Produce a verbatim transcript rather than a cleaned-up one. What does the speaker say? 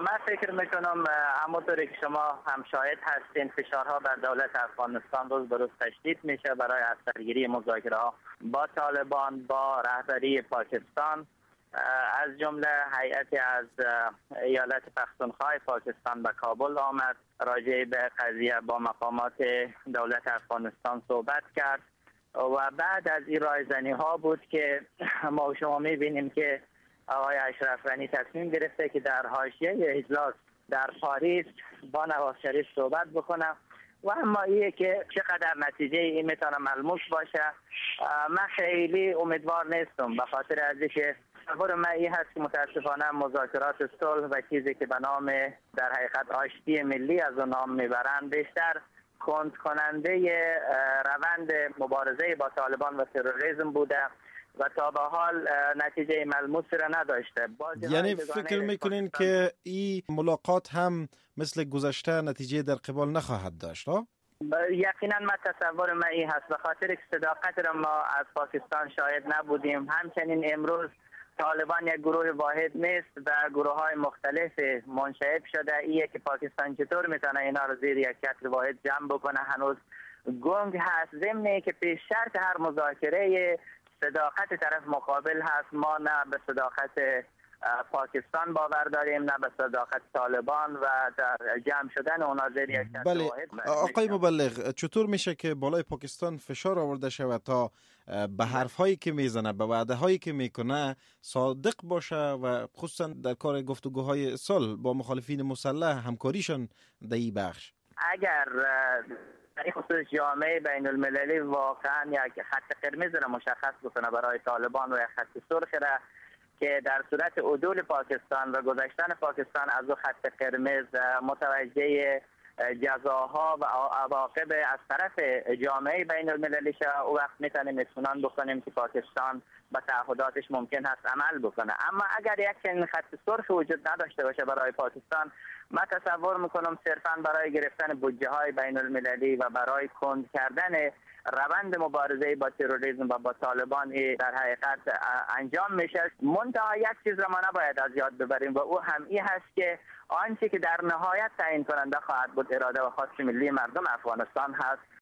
من فکر میکنم همونطوری که شما هم شاهد هستین فشارها بر دولت افغانستان روز به روز تشدید میشه برای از سرگیری مذاکره ها با طالبان با رهبری پاکستان. از جمله هیئتی از ایالت پختونخوا پاکستان به کابل آمد، راجع به قضیه با مقامات دولت افغانستان صحبت کرد و بعد از این رایزنی ها بود که ما شما میبینیم که آقای اشرف غنی تصمیم گرفته که در حاشیه اجلاس در پاریس با نواز شریف صحبت بکنه و اما ایه که چقدر نتیجه این میتونه ملموس باشه من خیلی امیدوار نیستم، به خاطر از اینکه تصور من این هست که متاسفانه مذاکرات صلح و چیزی که به نام در حقیقت آشتی ملی از اون نام میبرند بیشتر کند کننده روند مبارزه با طالبان و تروریسم بوده و تا به حال نتیجه ملموسی را نداشته. یعنی فکر میکنین که این ملاقات هم مثل گذشته نتیجه در قبال نخواهد داشت؟ یقینا من تصور من این هست، به خاطر که صداقت را ما از پاکستان شاهد نبودیم. همچنین امروز طالبان یک گروه واحد نیست و گروه های مختلف منشعب شده. ایه که پاکستان چطور میتونه اینا رو زیر یک چتر واحد جمع بکنه هنوز گنگ هست. ضمن که پیش شرط هر مذاکره صداقت طرف مقابل هست. ما نه به صداقت پاکستان باور داریم نه به صداقت طالبان و در جمع شدن اونا زیر یک چتر بله. واحد. آقای مبلغ، چطور میشه که بالای پاکستان فشار آورده شود تا به حرف هایی که میزنه به وعده هایی که میکنه صادق باشه و خصوصا در کار گفتگوهای صلح با مخالفین مسلح همکاریشان در این بخش؟ اگر در این خصوص جامعه بین المللی واقعا یک خط قرمز را مشخص بکنه برای طالبان و یک خط سرخ را که در صورت عدول پاکستان و گذشتن پاکستان از او خط قرمز متوجه جزاها و عواقب از طرف جامعه بین المللی شه، او وقت میتونیم اطمینان بکنیم که پاکستان به تعهداتش ممکن هست عمل بکنه. اما اگر یک خط سرخ وجود نداشته باشه برای پاکستان، من تصور میکنم صرفا برای گرفتن بودجه های بین المللی و برای کند کردن روند مبارزه با تروریسم و با طالبان در حقیقت انجام میشه. منتها یک چیز را ما نباید از یاد ببریم و او هم این هست که آنچه که در نهایت تعیین کننده خواهد بود اراده و خواست ملی مردم افغانستان هست